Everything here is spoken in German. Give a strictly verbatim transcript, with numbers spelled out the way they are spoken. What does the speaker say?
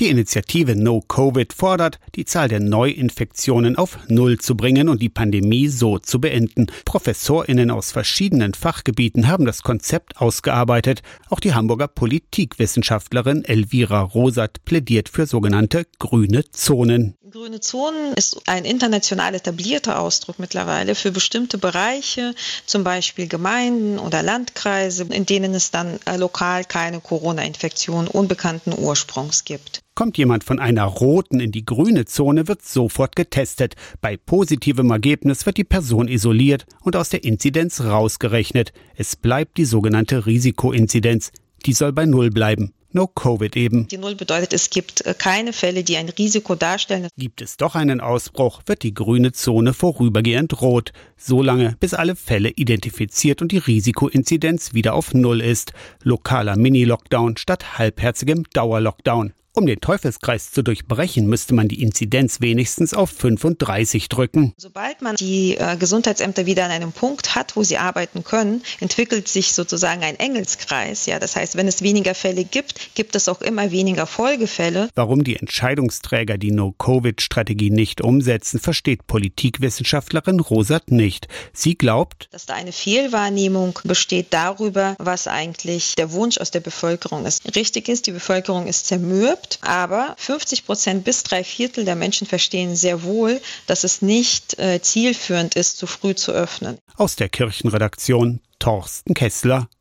Die Initiative No Covid fordert, die Zahl der Neuinfektionen auf Null zu bringen und die Pandemie so zu beenden. ProfessorInnen aus verschiedenen Fachgebieten haben das Konzept ausgearbeitet. Auch die Hamburger Politikwissenschaftlerin Elvira Rosat plädiert für sogenannte grüne Zonen. Grüne Zonen ist ein international etablierter Ausdruck mittlerweile für bestimmte Bereiche, zum Beispiel Gemeinden oder Landkreise, in denen es dann lokal keine Corona-Infektion unbekannten Ursprungs gibt. Kommt jemand von einer roten in die grüne Zone, wird sofort getestet. Bei positivem Ergebnis wird die Person isoliert und aus der Inzidenz rausgerechnet. Es bleibt die sogenannte Risikoinzidenz. Die soll bei Null bleiben. No Covid eben. Die Null bedeutet, es gibt keine Fälle, die ein Risiko darstellen. Gibt es doch einen Ausbruch, wird die grüne Zone vorübergehend rot. So lange, bis alle Fälle identifiziert und die Risikoinzidenz wieder auf Null ist. Lokaler Mini-Lockdown statt halbherzigem Dauerlockdown. Um den Teufelskreis zu durchbrechen, müsste man die Inzidenz wenigstens auf fünfunddreißig drücken. Sobald man die äh, Gesundheitsämter wieder an einem Punkt hat, wo sie arbeiten können, entwickelt sich sozusagen ein Engelskreis. Ja, das heißt, wenn es weniger Fälle gibt, gibt es auch immer weniger Folgefälle. Warum die Entscheidungsträger die No-Covid-Strategie nicht umsetzen, versteht Politikwissenschaftlerin Rosat nicht. Sie glaubt, dass da eine Fehlwahrnehmung besteht darüber, was eigentlich der Wunsch aus der Bevölkerung ist. Richtig ist, die Bevölkerung ist zermürbt. Aber fünfzig Prozent bis drei Viertel der Menschen verstehen sehr wohl, dass es nicht äh, zielführend ist, zu früh zu öffnen. Aus der Kirchenredaktion Thorsten Kessler.